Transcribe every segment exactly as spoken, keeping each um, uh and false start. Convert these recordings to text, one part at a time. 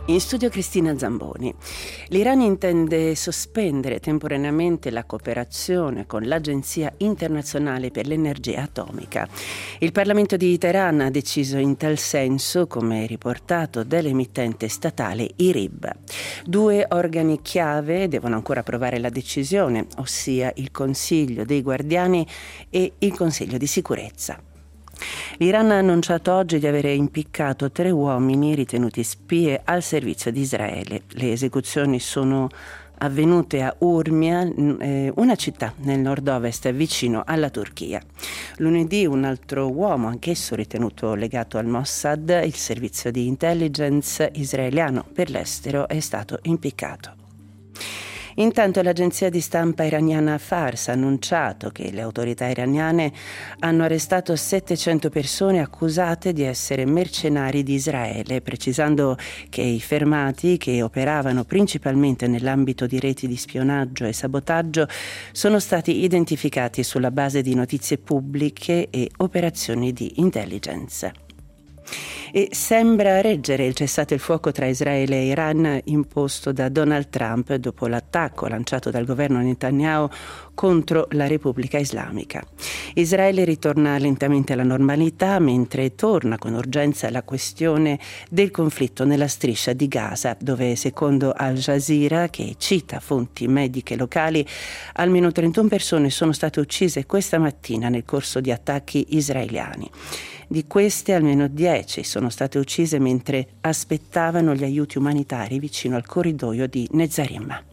In studio Cristina Zamboni. L'Iran intende sospendere temporaneamente la cooperazione con l'Agenzia internazionale per l'energia atomica. Il Parlamento di Teheran ha deciso in tal senso, come riportato dall'emittente statale I R I B. Due organi chiave devono ancora approvare la decisione, ossia il Consiglio dei Guardiani e il Consiglio di Sicurezza. L'Iran ha annunciato oggi di avere impiccato tre uomini ritenuti spie al servizio di Israele. Le esecuzioni sono avvenute a Urmia, una città nel nord-ovest vicino alla Turchia. Lunedì un altro uomo, anch'esso ritenuto legato al Mossad, il servizio di intelligence israeliano per l'estero, è stato impiccato. Intanto l'agenzia di stampa iraniana Fars ha annunciato che le autorità iraniane hanno arrestato settecento persone accusate di essere mercenari di Israele, precisando che i fermati, che operavano principalmente nell'ambito di reti di spionaggio e sabotaggio, sono stati identificati sulla base di notizie pubbliche e operazioni di intelligence. E sembra reggere il cessate il fuoco tra Israele e Iran imposto da Donald Trump dopo l'attacco lanciato dal governo Netanyahu contro la Repubblica Islamica. Israele ritorna lentamente alla normalità, mentre torna con urgenza la questione del conflitto nella striscia di Gaza, dove secondo Al Jazeera, che cita fonti mediche locali, almeno trentuno persone sono state uccise questa mattina nel corso di attacchi israeliani. Di queste almeno dieci sono state uccise mentre aspettavano gli aiuti umanitari vicino al corridoio di Nezarim.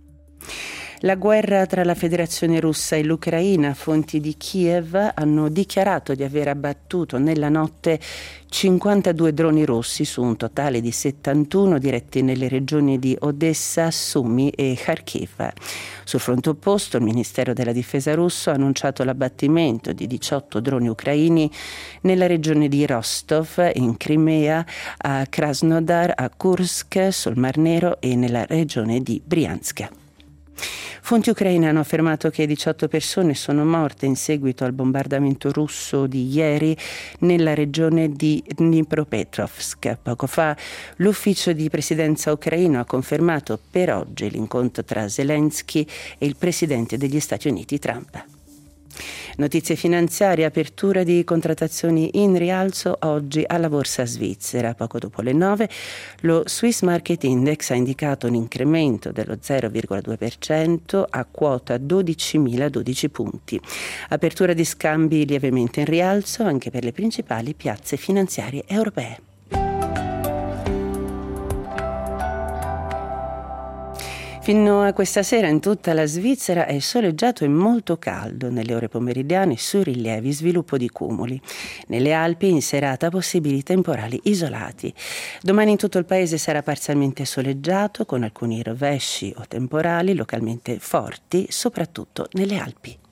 La guerra tra la Federazione Russa e l'Ucraina, fonti di Kiev hanno dichiarato di aver abbattuto nella notte cinquantadue droni russi su un totale di settantuno diretti nelle regioni di Odessa, Sumy e Kharkiv. Sul fronte opposto, il Ministero della Difesa russo ha annunciato l'abbattimento di diciotto droni ucraini nella regione di Rostov, in Crimea, a Krasnodar, a Kursk, sul Mar Nero e nella regione di Briansk. Fonti ucraine hanno affermato che diciotto persone sono morte in seguito al bombardamento russo di ieri nella regione di Dnipropetrovsk. Poco fa l'ufficio di presidenza ucraino ha confermato per oggi l'incontro tra Zelensky e il presidente degli Stati Uniti Trump. Notizie finanziarie, apertura di contrattazioni in rialzo oggi alla borsa svizzera. Poco dopo le nove lo Swiss Market Index ha indicato un incremento dello zero virgola due per cento a quota dodicimiladodici punti. Apertura di scambi lievemente in rialzo anche per le principali piazze finanziarie europee. Fino a questa sera in tutta la Svizzera è soleggiato e molto caldo. Nelle ore pomeridiane sui rilievi sviluppo di cumuli. Nelle Alpi in serata possibili temporali isolati. Domani in tutto il paese sarà parzialmente soleggiato con alcuni rovesci o temporali localmente forti, soprattutto nelle Alpi.